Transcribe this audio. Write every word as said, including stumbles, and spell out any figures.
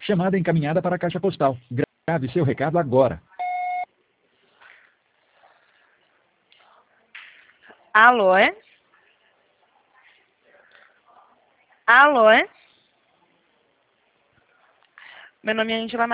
Chamada encaminhada para a caixa postal. Grave seu recado agora. Alô, é? Alô, é? Meu nome é Angela